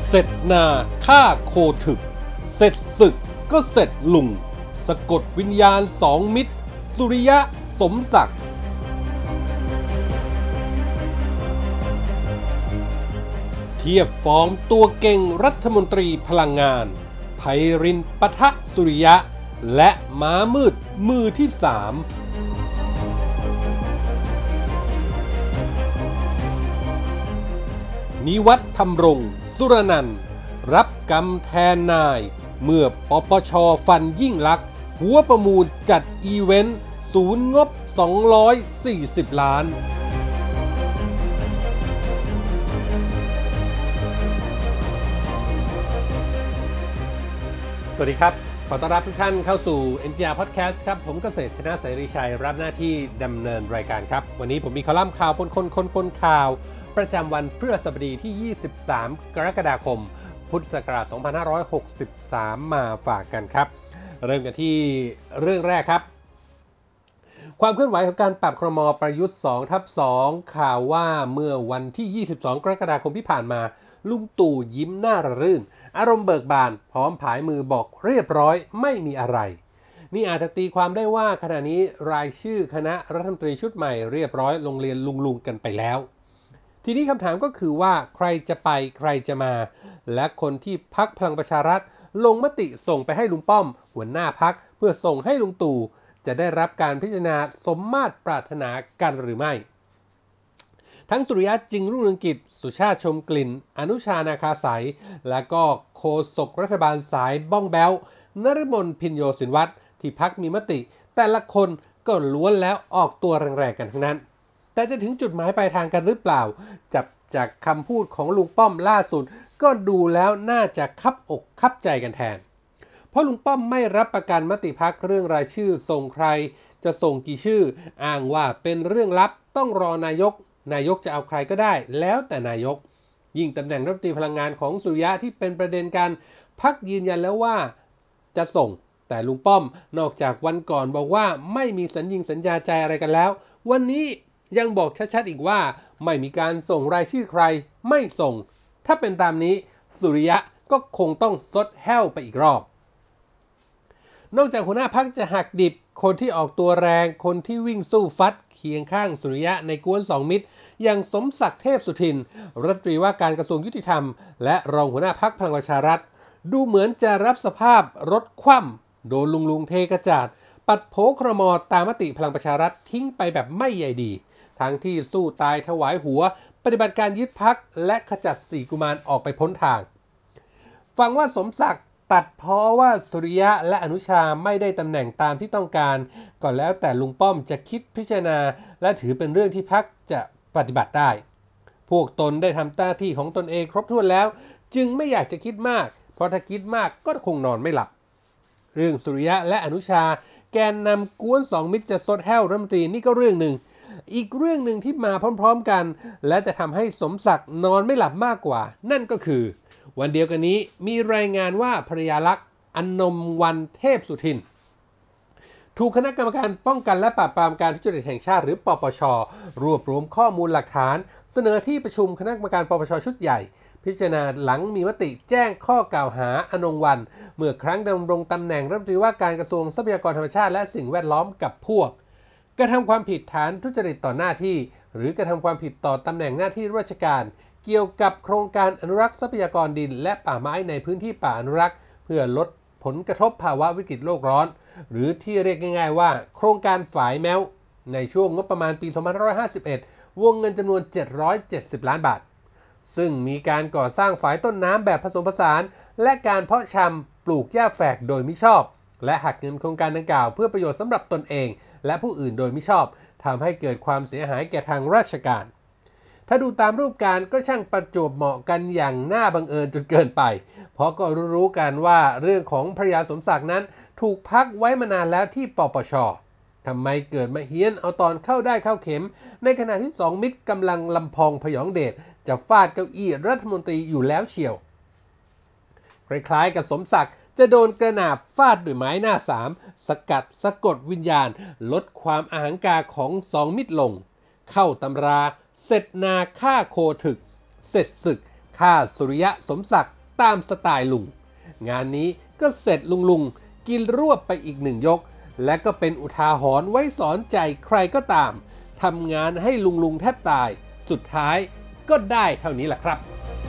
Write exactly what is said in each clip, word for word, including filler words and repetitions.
เสร็จนาฆ่าโคถึกเสร็จศึกก็เสร็จลุงสะกดวิญญาณสองมิตรสุริยะสมศักดิ์เทียบฟอร์มตัวเก่งรัฐมนตรีพลังงานไพรินทร์ปะทะสุริยะและม้ามืดมือที่สามนิวัฒน์ธรรมรงค์สุรนันท์รับกรรมแทนนายเมื่อปปช.ฟันยิ่งลักษณ์หัวประมูลจัดอีเวนต์ศูนย์งบสองร้อยสี่สิบล้านสวัสดีครับขอต้อนรับทุกท่านเข้าสู่ เอ็น จี อาร์ Podcast ครับผมเกษตรชนะเสรีชัยรับหน้าที่ดำเนินรายการครับวันนี้ผมมีคอลัมน์ข่าวปนคนคนปนข่าวประจำวันพฤหัสบดีที่ยี่สิบสามกรกฎาคมพุทธศักราชสองพันห้าร้อยหกสิบสามมาฝากกันครับเริ่มกันที่เรื่องแรกครับความเคลื่อนไหวของการปรับครม.ประยุทธ์ สองทับสอง ข่าวว่าเมื่อวันที่ยี่สิบสองกรกฎาคมที่ผ่านมาลุงตู่ยิ้มหน้าระรื่นอารมณ์เบิกบานพร้อมผายมือบอกเรียบร้อยไม่มีอะไรนี่อาจจะตีความได้ว่าขณะนี้รายชื่อคณะรัฐมนตรีชุดใหม่เรียบร้อยลงเรียนลุงๆกันไปแล้วทีนี้คำถามก็คือว่าใครจะไปใครจะมาและคนที่พรรคพลังประชารัฐลงมติส่งไปให้ลุงป้อมหัวหน้าพรรคเพื่อส่งให้ลุงตู่จะได้รับการพิจารณาสมมาตรปรารถนากันหรือไม่ทั้งสุริยะจึงรุ่งเรืองกิจสุชาติชมกลิ่นอนุชานาคาสายและก็โฆษกรัฐบาลสายบ้องแบ้วนฤมลพินโยสินวัตรที่พรรคมีมติแต่ละคนก็ล้วนแล้วออกตัวแรงๆกันทั้งนั้นแต่จะถึงจุดหมายปลายทางกันหรือเปล่าจับจากคำพูดของลุงป้อมล่าสุดก็ดูแล้วน่าจะคับอกคับใจกันแทนเพราะลุงป้อมไม่รับประกันมติพรรคเรื่องรายชื่อส่งใครจะส่งกี่ชื่ออ้างว่าเป็นเรื่องลับต้องรอนายกนายกจะเอาใครก็ได้แล้วแต่นายกยิ่งตำแหน่งรัฐมนตรีพลังงานของสุริยะที่เป็นประเด็นการพรรคยืนยันแล้วว่าจะส่งแต่ลุงป้อมนอกจากวันก่อนบอกว่าไม่มีสัญญิงสัญญาใจอะไรกันแล้ววันนี้ยังบอกชัดๆอีกว่าไม่มีการส่งรายชื่อใครไม่ส่งถ้าเป็นตามนี้สุริยะก็คงต้องซดแห้วไปอีกรอบนอกจากหัวหน้าพรรคจะหักดิบคนที่ออกตัวแรงคนที่วิ่งสู้ฟัดเคียงข้างสุริยะในกวนสองมิตรอย่างสมศักดิ์เทพสุทินรัฐมนตรีว่าการกระทรวงยุติธรรมและรองหัวหน้าพรรคพลังประชารัฐดูเหมือนจะรับสภาพรถคว่ำโดนลุงลุงเทกระจาดปัดโผครม.ตามมติพลังประชารัฐทิ้งไปแบบไม่ใยดีทั้งที่สู้ตายถวายหัวปฏิบัติการยึดพรรคและขจัดสี่กุมารออกไปพ้นทางฟังว่าสมศักดิ์ตัดเพราะว่าสุริยะและอนุชาไม่ได้ตำแหน่งตามที่ต้องการก็แล้วแต่ลุงป้อมจะคิดพิจารณาและถือเป็นเรื่องที่พรรคจะปฏิบัติได้พวกตนได้ทำหน้าที่ของตนเองครบถ้วนแล้วจึงไม่อยากจะคิดมากเพราะถ้าคิดมากก็คงนอนไม่หลับเรื่องสุริยะและอนุชาแกนนำกวนสองมิตรจะซดแห้วรัฐมนตรีนี่ก็เรื่องหนึ่งอีกเรื่องหนึ่งที่มาพร้อมๆกันและจะทำให้สมศักดิ์นอนไม่หลับมากกว่านั่นก็คือวันเดียวกันนี้มีรายงานว่าภรรยาลักษณ์อนมวันเทพสุทินถูกคณะกรรมการป้องกันและปราบปรามการทุจริตแห่งชาติหรือปปช.รวบรวมข้อมูลหลักฐานเสนอที่ประชุมคณะกรรมการปปช.ชุดใหญ่พิจารณาหลังมีมติแจ้งข้อกล่าวหาอนงวันเมื่อครั้งดำรงตำแหน่งรัฐมนตรีว่าการกระทรวงทรัพยากรธรรมชาติและสิ่งแวดล้อมกับพวกกระทำความผิดฐานทุจริตต่อหน้าที่หรือกระทำความผิดต่อตำแหน่งหน้าที่ราชการเกี่ยวกับโครงการอนุรักษ์ทรัพยากรดินและป่าไม้ในพื้นที่ป่าอนุรักษ์เพื่อลดผลกระทบภาวะวิกฤตโลกร้อนหรือที่เรียกง่ายๆว่าโครงการฝายแมวในช่วงงบประมาณปีสองพันห้าร้อยห้าสิบเอ็ดวงเงินจำนวนเจ็ดร้อยเจ็ดสิบล้านบาทซึ่งมีการก่อสร้างฝายต้นน้ำแบบผสมผสานและการเพาะชำปลูกหญ้าแฝกโดยมิชอบและหักเงินโครงการดังกล่าวเพื่อประโยชน์สำหรับตนเองและผู้อื่นโดยมิชอบทำให้เกิดความเสียหายแก่ทางราชการถ้าดูตามรูปการก็ช่างประจวบเหมาะกันอย่างน่าบังเอิญจนเกินไปเพราะก็รู้ๆกันว่าเรื่องของภรรยาสมศักดิ์นั้นถูกพักไว้มานานแล้วที่ปปช.ทำไมเกิดมาเฮี้ยนเอาตอนเข้าได้เข้าเข็มในขณะที่สองมิตรกำลังลำพองพยองเดชจะฟาดเก้าอี้รัฐมนตรีอยู่แล้วเชียวคล้ายๆกับสมศักดิ์จะโดนกระหนาบฟาดด้วยไม้หน้าสามสกัดสะกดวิญญาณลดความอหังการของสองมิตรลงเข้าตำราเสร็จนาฆ่าโคถึกเสร็จศึกฆ่าสุริยะสมศักดิ์ตามสไตล์ลุงงานนี้ก็เสร็จลุงลุงกินรวบไปอีกหนึ่งยกและก็เป็นอุทาหรณ์ไว้สอนใจใครก็ตามทำงานให้ลุงลุงแทบตายสุดท้ายก็ได้เท่านี้แหละครับ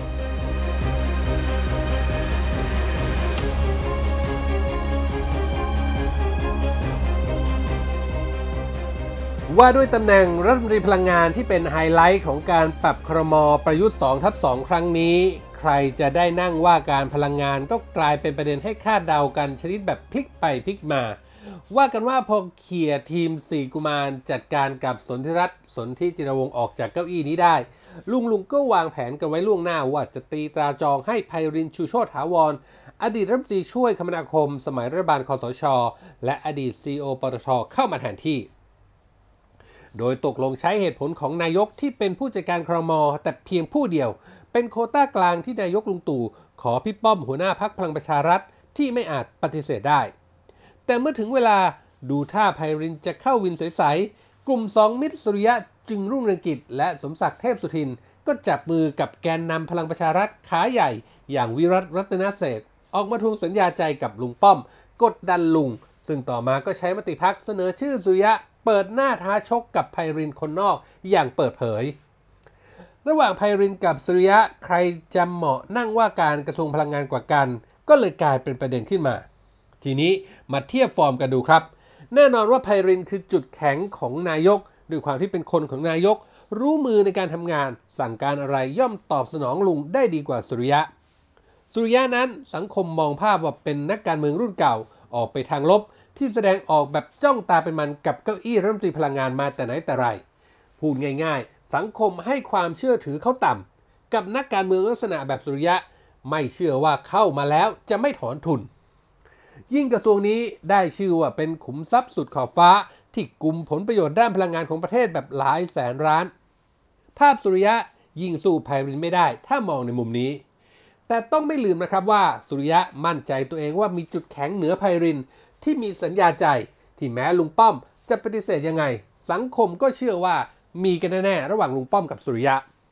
ว่าด้วยตำแหน่งรัฐมนตรีพลังงานที่เป็นไฮไลท์ของการปรับครม.ประยุทธ์ สองทับสอง ครั้งนี้ใครจะได้นั่งว่าการพลังงานก็กลายเป็นประเด็นให้คาดเดากันชนิดแบบพลิกไปพลิกมาว่ากันว่าพอเขี่ยทีมสี่กุมารจัดการกับสนธิรัตน์สนธิจิรวงศ์ออกจากเก้าอี้นี้ได้ลุงลุงก็วางแผนกันไว้ล่วงหน้าว่าจะตีตราจองให้ไพรินทร์ ชูโชติถาวรอดีตรัฐมนตรีช่วยคมนาคมสมัยรัฐบาลคสช.และอดีต ซี อี โอ ปตท.เข้ามาแทนที่โดยตกลงใช้เหตุผลของนายกที่เป็นผู้จัดการครม.แต่เพียงผู้เดียวเป็นโควต้ากลางที่นายกลุงตู่ขอพี่ป้อมหัวหน้าพรรคพลังประชารัฐที่ไม่อาจปฏิเสธได้แต่เมื่อถึงเวลาดูท่าไพรินทร์จะเข้าวินใสๆกลุ่มสองมิตรสุริยะจึงรุ่งเรืองกิจและสมศักดิ์เทพสุทินก็จับมือกับแกนนำพลังประชารัฐขาใหญ่อย่างวิรัต รัตนเศรษฐ์ออกมาทวงสัญญาใจกับลุงป้อมกดดันลุงซึ่งต่อมาก็ใช้มติพรรคเสนอชื่อสุริยะเปิดหน้าท้าชกกับไพรินทร์คนนอกอย่างเปิดเผยระหว่างไพรินทร์กับสุริยะใครจะเหมาะนั่งว่าการกระทรวงพลังงานกว่ากันก็เลยกลายเป็นประเด็นขึ้นมาทีนี้มาเทียบฟอร์มกันดูครับแน่นอนว่าไพรินทร์คือจุดแข็งของนายกด้วยความที่เป็นคนของนายกรู้มือในการทำงานสั่งการอะไรย่อมตอบสนองลุงได้ดีกว่าสุริยะสุริยะนั้นสังคมมองภาพว่าเป็นนักการเมืองรุ่นเก่าออกไปทางลบที่แสดงออกแบบจ้องตาเป็นมันกับเก้าอี้รัฐมนตรีพลังงานมาแต่ไหนแต่ไรพูดง่ายๆสังคมให้ความเชื่อถือเขาต่ำกับนักการเมืองลักษณะแบบสุริยะไม่เชื่อว่าเข้ามาแล้วจะไม่ถอนทุนยิ่งกระทรวงนี้ได้ชื่อว่าเป็นขุมทรัพย์สุดขอบฟ้าที่กุมผลประโยชน์ด้านพลังงานของประเทศแบบหลายแสนล้านภาพสุริยะยิ่งสู้ไพรินทร์ไม่ได้ถ้ามองในมุมนี้แต่ต้องไม่ลืมนะครับว่าสุริยะมั่นใจตัวเองว่ามีจุดแข็งเหนือไพรินทร์ที่มีสัญญาใจที่แม้ลุงป้อมจะปฏิเสธยังไงสังคมก็เชื่อว่ามีกันแน่ๆระหว่างลุงป้อมกับสุริยะ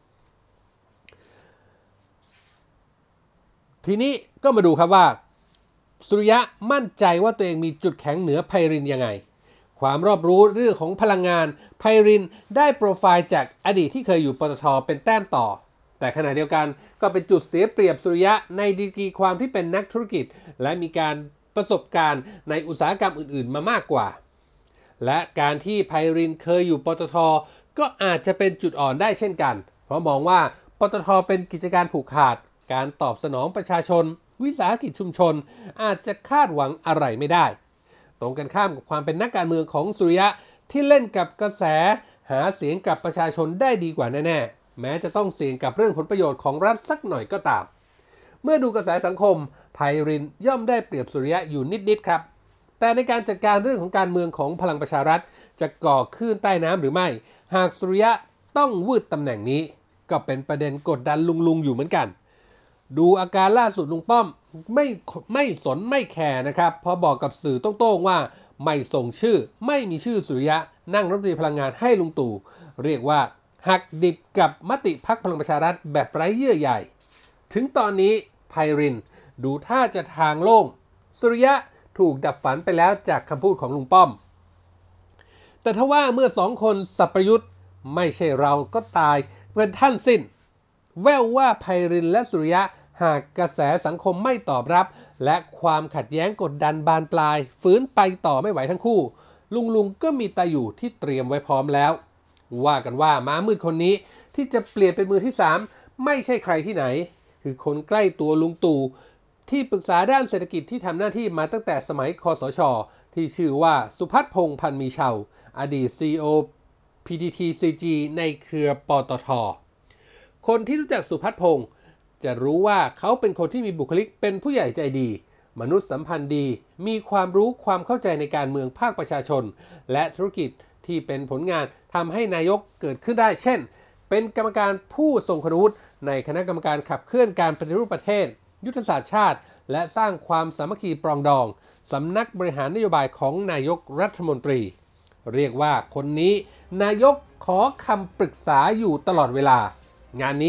ทีนี้ก็มาดูครับว่าสุริยะมั่นใจว่าตัวเองมีจุดแข็งเหนือไพรินทร์ยังไงความรอบรู้เรื่องของพลังงานไพรินทร์ได้โปรไฟล์จากอดีตที่เคยอยู่ปตท.เป็นแต้มต่อแต่ขณะเดียวกันก็เป็นจุดเสียเปรียบสุริยะในดีกรีความที่เป็นนักธุรกิจและมีการประสบการณ์ในอุตสาหกรรมอื่นๆมามากกว่าและการที่ไพรินทร์เคยอยู่ปตท.ก็อาจจะเป็นจุดอ่อนได้เช่นกันเพราะมองว่าปตท.เป็นกิจการผูกขาดการตอบสนองประชาชนวิสาหกิจชุมชนอาจจะคาดหวังอะไรไม่ได้ตรงกันข้ามกับความเป็นนักการเมืองของสุริยะที่เล่นกับกระแสหาเสียงกับประชาชนได้ดีกว่าแน่ๆแม้จะต้องเสี่ยงกับเรื่องผลประโยชน์ของรัฐสักหน่อยก็ตามเมื่อดูกระแสสังคมไพรินทร์ย่อมได้เปรียบสุริยะอยู่นิดๆครับแต่ในการจัดการเรื่องของการเมืองของพลังประชารัฐจะก่อคลื่นใต้น้ำหรือไม่หากสุริยะต้องวืดตำแหน่งนี้ก็เป็นประเด็นกดดันลุงๆอยู่เหมือนกันดูอาการล่าสุดลุงป้อมไม่ไม่สนไม่แคร์นะครับเพราะบอกกับสื่อโต้งๆว่าไม่ส่งชื่อไม่มีชื่อสุริยะนั่งรัฐมนตรีพลังงานให้ลุงตู่เรียกว่าหักดิบกับมติพรรคพลังประชารัฐแบบไร้เยื่อใยถึงตอนนี้ไพรินทร์ดูท่าจะทางโล่งสุริยะถูกดับฝันไปแล้วจากคำพูดของลุงป้อมแต่ถ้าว่าเมื่อสองคนสับประยุทธ์ไม่ใช่เราก็ตายเป็นท่านสิ้นแววว่าไพรินทร์และสุริยะหากกระแสสังคมไม่ตอบรับและความขัดแย้งกดดันบานปลายฟื้นไปต่อไม่ไหวทั้งคู่ลุงลุงก็มีตาอยู่ที่เตรียมไว้พร้อมแล้วว่ากันว่าม้ามืดคนนี้ที่จะเปลี่ยนเป็นมือที่สามไม่ใช่ใครที่ไหนคือคนใกล้ตัวลุงตู่ที่ปรึกษาด้านเศรษฐกิจที่ทำหน้าที่มาตั้งแต่สมัยคสช.ที่ชื่อว่าสุพัฒน์พงษ์พันธ์มีเชาอดีต ซี อี โอ พี ที ที ซี จี ในเครือปตท.คนที่รู้จักสุพัฒน์พงษ์จะรู้ว่าเขาเป็นคนที่มีบุคลิกเป็นผู้ใหญ่ใจดีมนุษยสัมพันธ์ดีมีความรู้ความเข้าใจในการเมืองภาคประชาชนและธุรกิจที่เป็นผลงานทำให้นายกเกิดขึ้นได้เช่นเป็นกรรมการผู้ทรงคุณวุฒิในคณะกรรมการขับเคลื่อนการปฏิรูปประเทศยุทธศาสตร์ชาติและสร้างความสามัคคีปรองดองสำนักบริหารนโยบายของนายกรัฐมนตรีเรียกว่าคนนี้นายกขอคำปรึกษาอยู่ตลอดเวลางานนี้ไพ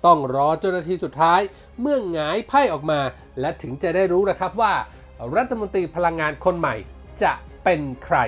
ต้องรอจนนาทีสุดท้ายเมื่อหงายไพ่ออกมาและถึงจะได้รู้นะครับว่ารัฐมนตรีพลังงานคนใหม่จะเป็นใคร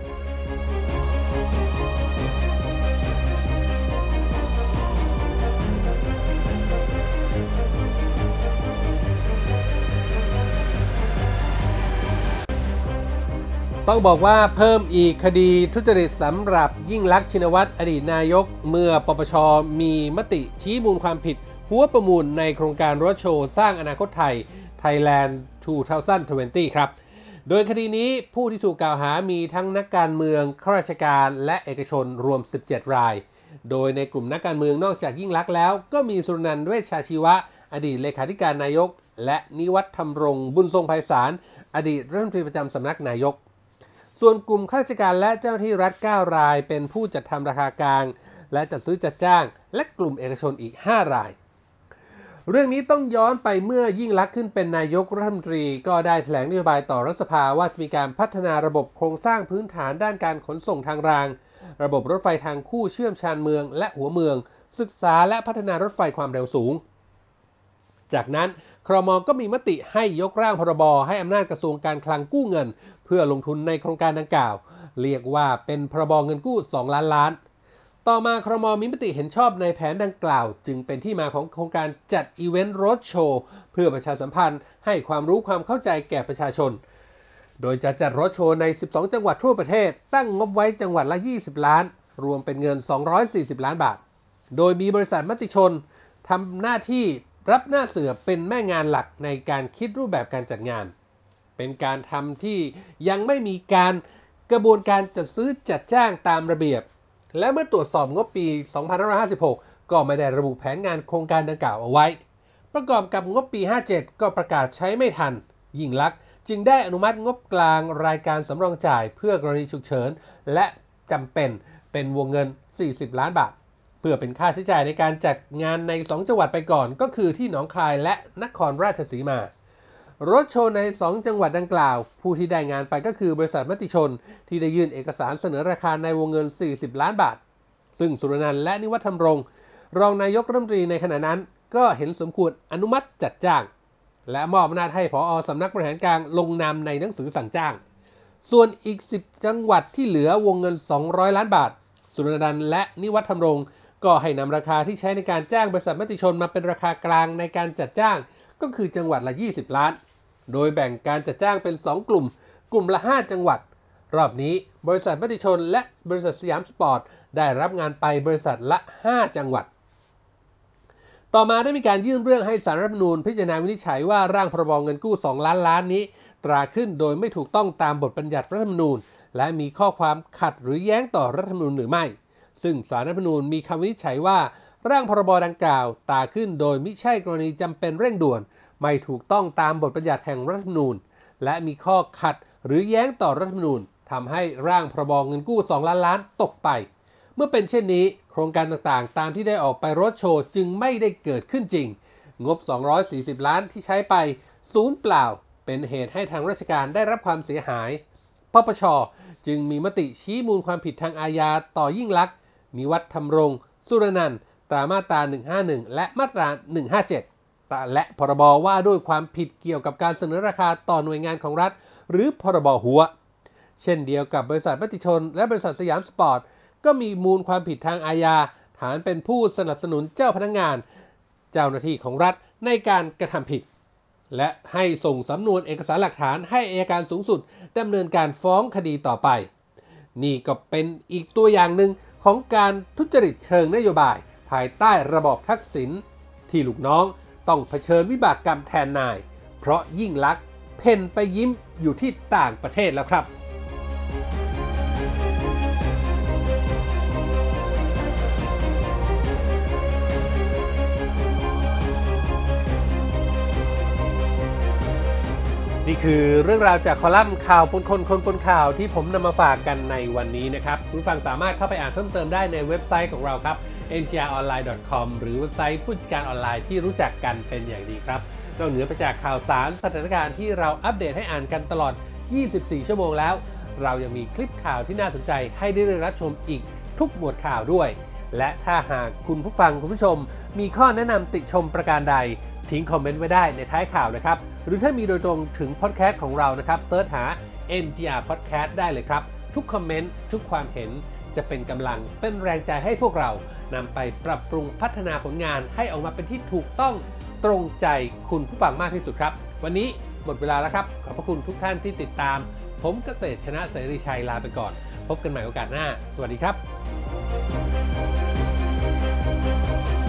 ต้องบอกว่าเพิ่มอีกคดีทุจริตสำหรับยิ่งลักษณ์ชินวัตรอดีตนายกเมื่อปปช.มีมติชี้มูลความผิดหัวประมูลในโครงการรถโชว์สร้างอนาคตไทย Thailand สองพันยี่สิบ ครับโดยคดีนี้ผู้ที่ถูกกล่าวหามีทั้งนักการเมืองข้าราชการและเอกชนรวมสิบเจ็ดรายโดยในกลุ่มนักการเมืองนอกจากยิ่งลักษณ์แล้วก็มีสุรนันท์เวชชาชีวะอดีตเลขาธิการนายกและนิวัฒน์ธรรมรงค์บุญทรงไพศาลอดีตรัฐมนตรีประจำสำนักนายกส่วนกลุ่มข้าราชการและเจ้าหน้าที่รัฐเก้ารายเป็นผู้จัดทำราคากลางและจัดซื้อจัดจ้างและกลุ่มเอกชนอีกห้ารายเรื่องนี้ต้องย้อนไปเมื่อยิ่งลักษณ์ขึ้นเป็นนายกรัฐมนตรีก็ได้แถลงนโยบายต่อรัฐสภาว่าจะมีการพัฒนาระบบโครงสร้างพื้นฐานด้านการขนส่งทางรางระบบรถไฟทางคู่เชื่อมชานเมืองและหัวเมืองศึกษาและพัฒนารถไฟความเร็วสูงจากนั้นครม.ก็มีมติให้ยกร่างพรบให้อำนาจกระทรวงการคลังกู้เงินเพื่อลงทุนในโครงการดังกล่าวเรียกว่าเป็นพรบเงินกู้สองล้านล้านต่อมาครม.มีมติเห็นชอบในแผนดังกล่าวจึงเป็นที่มาของโครงการจัดอีเวนต์รถโชว์เพื่อประชาสัมพันธ์ให้ความรู้ความเข้าใจแก่ประชาชนโดยจะจัดรถโชว์ในสิบสองจังหวัดทั่วประเทศตั้งงบไว้จังหวัดละยี่สิบล้านรวมเป็นเงินสองร้อยสี่สิบล้านบาทโดยมีบริษัทมติชนทำหน้าที่รับหน้าเสือเป็นแม่งานหลักในการคิดรูปแบบการจัดงานเป็นการทำที่ยังไม่มีการกระบวนการจัดซื้อจัดจ้างตามระเบียบและเมื่อตรวจสอบงบปีสองพันห้าร้อยห้าสิบหกก็ไม่ได้ระบุแผนงานโครงการดังกล่าวเอาไว้ประกอบกับงบปีห้าสิบเจ็ดก็ประกาศใช้ไม่ทันยิ่งลักษณ์จึงได้อนุมัติงบกลางรายการสำรองจ่ายเพื่อกรณีฉุกเฉินและจำเป็นเป็นวงเงินสี่สิบล้านบาทเพื่อเป็นค่าใช้จ่ายในการจัดงานในสองจังหวัดไปก่อนก็คือที่หนองคายและนครราชสีมารถโชว์ในสองจังหวัดดังกล่าวผู้ที่ได้งานไปก็คือบริษัทมติชนที่ได้ยื่นเอกสารเสนอราคาในวงเงินสี่สิบล้านบาทซึ่งสุรนันท์และนิวัฒน์ธรรมรงค์รองนายกรัฐมนตรีในขณะนั้นก็เห็นสมควรอนุมัติจัดจ้างและมอบอำนาจให้ผอ.สำนักบริหารกลางลงนามในหนังสือสั่งจ้างส่วนอีกสิบจังหวัดที่เหลือวงเงินสองร้อยล้านบาทสุรนันท์และนิวัฒน์ธรรมรงค์ก็ให้นำราคาที่ใช้ในการจ้างบริษัทมติชนมาเป็นราคากลางในการจัดจ้างก็คือจังหวัดละยี่สิบล้านโดยแบ่งการจัดจ้างเป็นสองกลุ่มกลุ่มละห้าจังหวัดรอบนี้บริษัทมติชนและบริษัทสยามสปอร์ตได้รับงานไปบริษัทละห้าจังหวัดต่อมาได้มีการยื่นเรื่องให้ศาลรัฐธรรมนูญพิจารณาวินิจฉัยว่าร่างพรบเงินกู้สองล้านล้านนี้ตราขึ้นโดยไม่ถูกต้องตามบทบัญญัติรัฐธรรมนูญและมีข้อความขัดหรือแย้งต่อรัฐธรรมนูญหรือไม่ซึ่งศาลรัฐธรรมนูญมีคำวินิจฉัยว่าร่างพรบดังกล่าวตราขึ้นโดยมิใช่กรณีจำเป็นเร่งด่วนไม่ถูกต้องตามบทบัญญัติแห่งรัฐธรรมนูญและมีข้อขัดหรือแย้งต่อรัฐธรรมนูญทำให้ร่างพรบเงินกู้สองล้านล้านตกไปเมื่อเป็นเช่นนี้โครงการต่างๆตามที่ได้ออกไปรถโชว์จึงไม่ได้เกิดขึ้นจริงงบสองร้อยสี่สิบล้านที่ใช้ไปศูนย์เปล่าเป็นเหตุให้ทางราชการได้รับความเสียหายปปช.จึงมีมติชี้มูลความผิดทางอาญาต่อยิ่งลักษณ์นิวัฒน์ธรรมรงค์สุรนันท์ตามมาตราหนึ่งห้าหนึ่งและมาตราหนึ่งห้าเจ็ดและพรบว่าด้วยความผิดเกี่ยวกับการเสนอราคาต่อหน่วยงานของรัฐหรือพรบหัวเช่นเดียวกับบริษัทมติชนและบริษัทสยามสปอร์ตก็มีมูลความผิดทางอาญาฐานเป็นผู้สนับสนุนเจ้าพนักงานเจ้าหน้าที่ของรัฐในการกระทำผิดและให้ส่งสำนวนเอกสารหลักฐานให้อัยการสูงสุดดำเนินการฟ้องคดีต่อไปนี่ก็เป็นอีกตัวอย่างหนึ่งของการทุจริตเชิงนโยบายภายใต้ระบอบทักษิณที่ลูกน้องต้องเผชิญวิบากกรรมแทนนายเพราะยิ่งลักษณ์เพ่นไปยิ้มอยู่ที่ต่างประเทศแล้วครับนี่คือเรื่องราวจากคอลัมน์ข่าวปนคนคนปนข่าวที่ผมนำมาฝากกันในวันนี้นะครับคุณผู้ฟังสามารถเข้าไปอ่านเพิ่มเติมได้ในเว็บไซต์ของเราครับ เอ็น จี อาร์ ออนไลน์ ดอท คอม หรือเว็บไซต์ผู้จัดการออนไลน์ที่รู้จักกันเป็นอย่างดีครับนอกเหนือไปจากข่าวสารสถานการณ์ที่เราอัปเดตให้อ่านกันตลอดยี่สิบสี่ชั่วโมงแล้วเรายังมีคลิปข่าวที่น่าสนใจให้ได้รับชมอีกทุกหมวดข่าวด้วยและถ้าหากคุณผู้ฟังคุณผู้ชมมีข้อแนะนำติชมประการใดทิ้งคอมเมนต์ไว้ได้ในท้ายข่าวนะครับหรือถ้ามีโดยตรงถึงพอดแคสต์ของเรานะครับเสิร์ชหา เอ็น จี อาร์ Podcast ได้เลยครับทุกคอมเมนต์ทุกความเห็นจะเป็นกำลังเป็นแรงใจให้พวกเรานำไปปรับปรุงพัฒนาผลงานให้ออกมาเป็นที่ถูกต้องตรงใจคุณผู้ฟังมากที่สุดครับวันนี้หมดเวลาแล้วครับขอบพระคุณทุกท่านที่ติดตามผมเกษตรชนะเสรีชัยลาไปก่อนพบกันใหม่โอกาสหน้าสวัสดีครับ